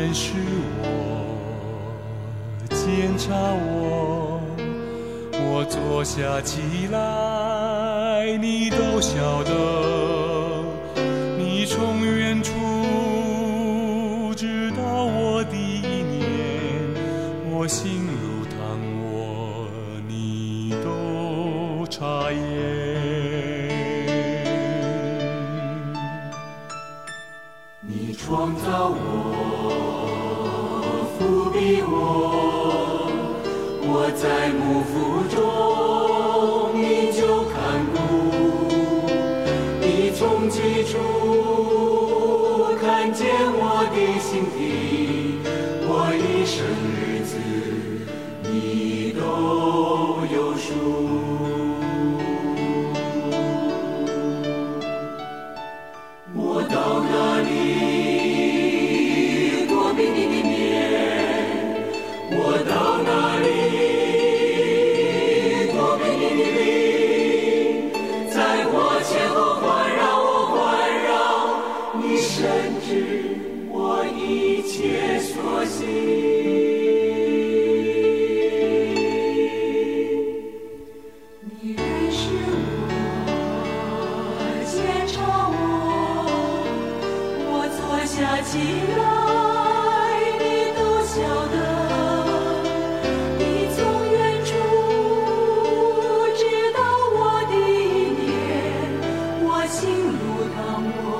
认识我，检查我，我坐下起来，你都晓得。你从远处知道我的意念，我心如汤锅，你都察言。 你创造我，覆庇我，我在母腹中你就看顾，你从起初看见我的心底，我一生日子你都有数。我到哪里躲避你的面，我到哪里躲避你的灵，在我前后环绕我环绕，你深知我一切所行。你认识我，检查我坐下起来，你都晓得。你从远处知道我的意念，我心如汤锅。